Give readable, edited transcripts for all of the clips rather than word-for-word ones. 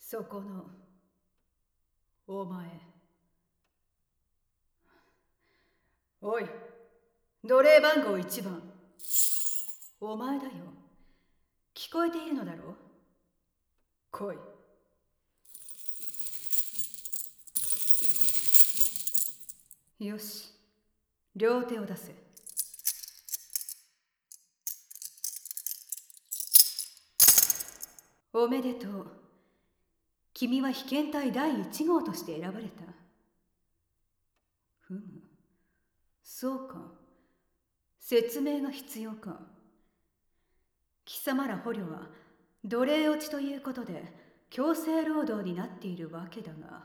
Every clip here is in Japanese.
そこのお前。おい、奴隷番号1番。お前だよ。聞こえているのだろう。来い。よし、両手を出せ。おめでとう。君は被験体第1号として選ばれた。ふむ、そうか。説明が必要か。貴様ら捕虜は奴隷落ちということで強制労働になっているわけだが、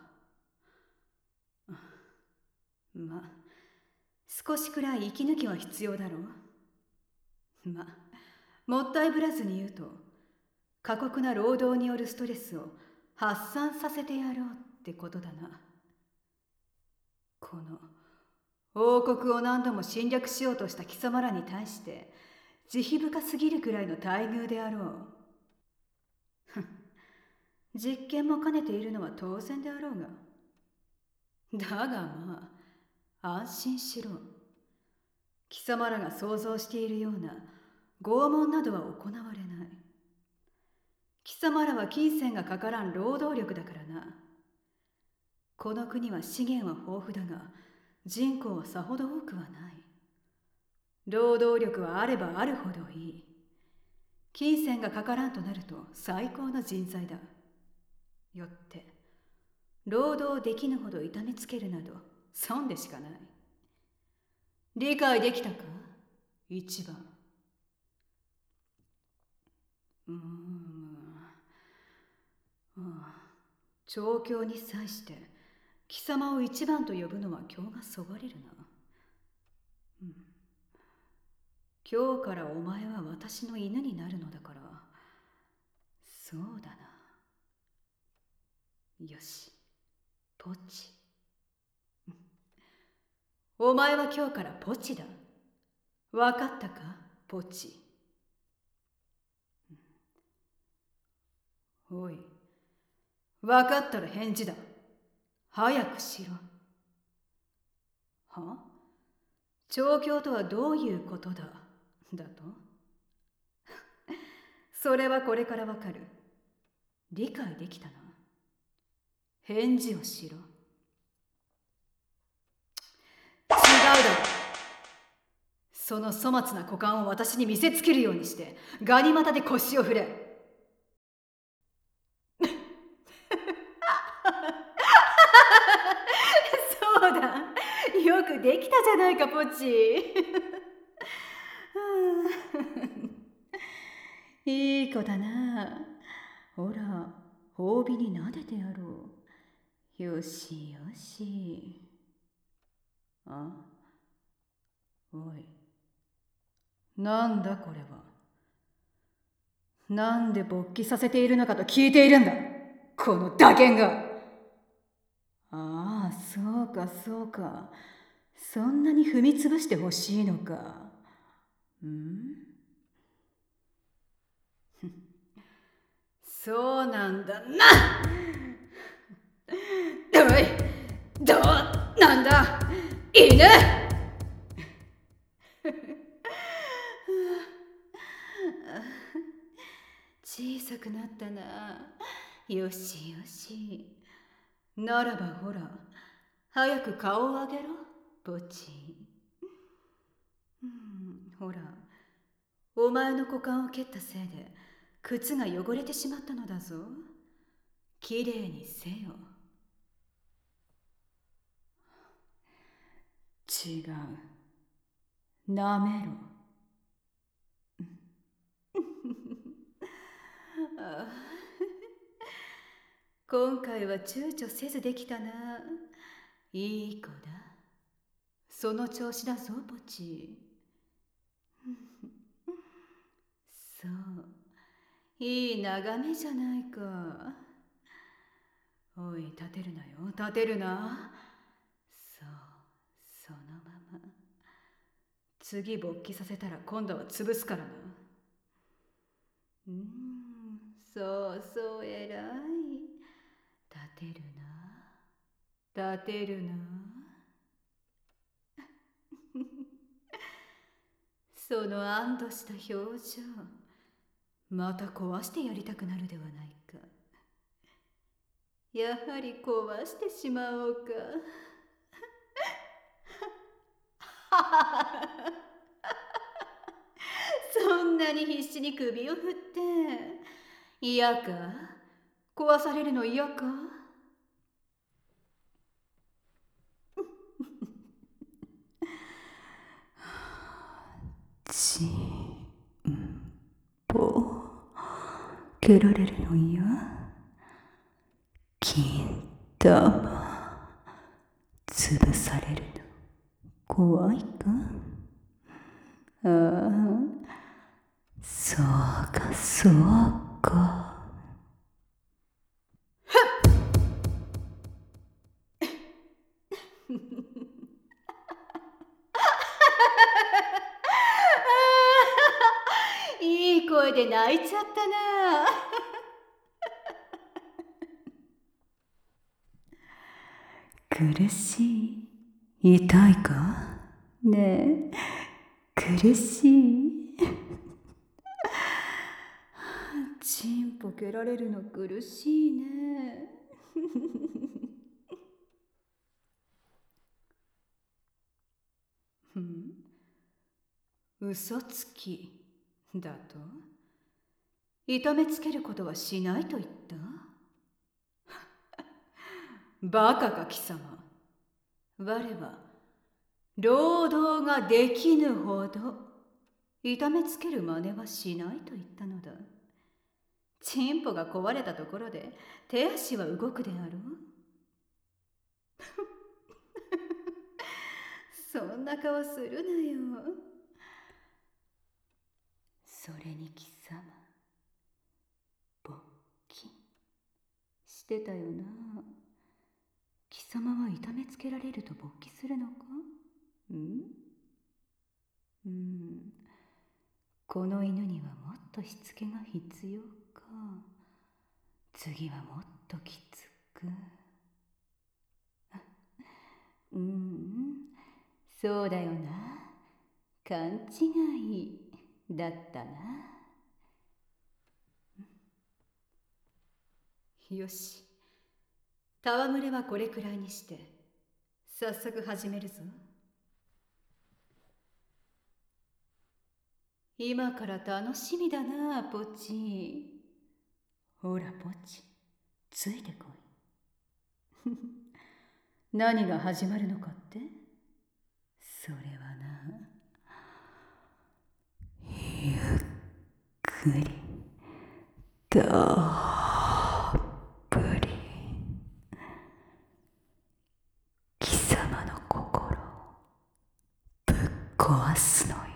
まあ少しくらい息抜きは必要だろう。まあもったいぶらずに言うと、過酷な労働によるストレスを発散させてやろうってことだな。この王国を何度も侵略しようとした貴様らに対して慈悲深すぎるくらいの待遇であろう。実験も兼ねているのは当然であろうが。だがまあ安心しろ。貴様らが想像しているような拷問などは行われない。貴様らは金銭がかからん労働力だからな。この国は資源は豊富だが人口はさほど多くはない。労働力はあればあるほどいい。金銭がかからんとなると最高の人材だ。よって労働できぬほど痛めつけるなど損でしかない。理解できたか、一番。調教に際して貴様を一番と呼ぶのは今日がそがれるな。今日からお前は私の犬になるのだから。そうだな。よし、ポチ。お前は今日からポチだ。わかったか、ポチ。おい、わかったら返事だ。早くしろ。は？調教とはどういうことだ、だと？それはこれからわかる。理解できたな。返事をしろ。違うだろ。その粗末な股間を私に見せつけるようにしてガニ股で腰を振れ。そうだ、よくできたじゃないか、ポチ。いい子だな。ほら、褒美に撫でてやろう。よしよし。あ？おい、なんだこれは。なんで勃起させているのかと聞いているんだ、この打剣が。ああ、そうかそうか。そんなに踏みつぶしてほしいのか。そうなんだな。おい、どうなんだ、犬。小さくなったな。よしよし。ならばほら、早く顔を上げろ、ポチ。ほら、お前の股間を蹴ったせいで靴が汚れてしまったのだぞ。きれいにせよ。違う。なめろ。今回は躊躇せずできたな。いい子だ。その調子だぞ、ポチ。そう、いい眺めじゃないか。おい、立てるなよ、立てるな。そう、そのまま。次勃起させたら今度は潰すからな。そうそう、偉い。 立てるな。その安堵した表情、また壊してやりたくなるではないか。やはり壊してしまおうか。そんなに必死に首を振って嫌か？壊されるの嫌か？ちんぽ蹴られるの嫌？金玉潰されるの怖いか？ああ、そうかそうか。いい声で泣いちゃったな。苦しい？痛いか？ねえ、苦しい？チンポ蹴られるの苦しいね。嘘つきだと？痛めつけることはしないと言った？バカか貴様。我は労働ができぬほど痛めつける真似はしないと言ったのだ。チンポが壊れたところで手足は動くであろう。そんな顔するなよ。それに貴様、勃起してたよな。貴様は痛めつけられると勃起するのか？この犬にはもっとしつけが必要か。次はもっときつく。そうだよな。勘違いだったな。よし、戯れはこれくらいにして早速始めるぞ。今から楽しみだな、ポチ。ほらポチ、ついてこい。何が始まるのかって？それはな、ゆっくりたっぷり貴様の心をぶっ壊すのよ。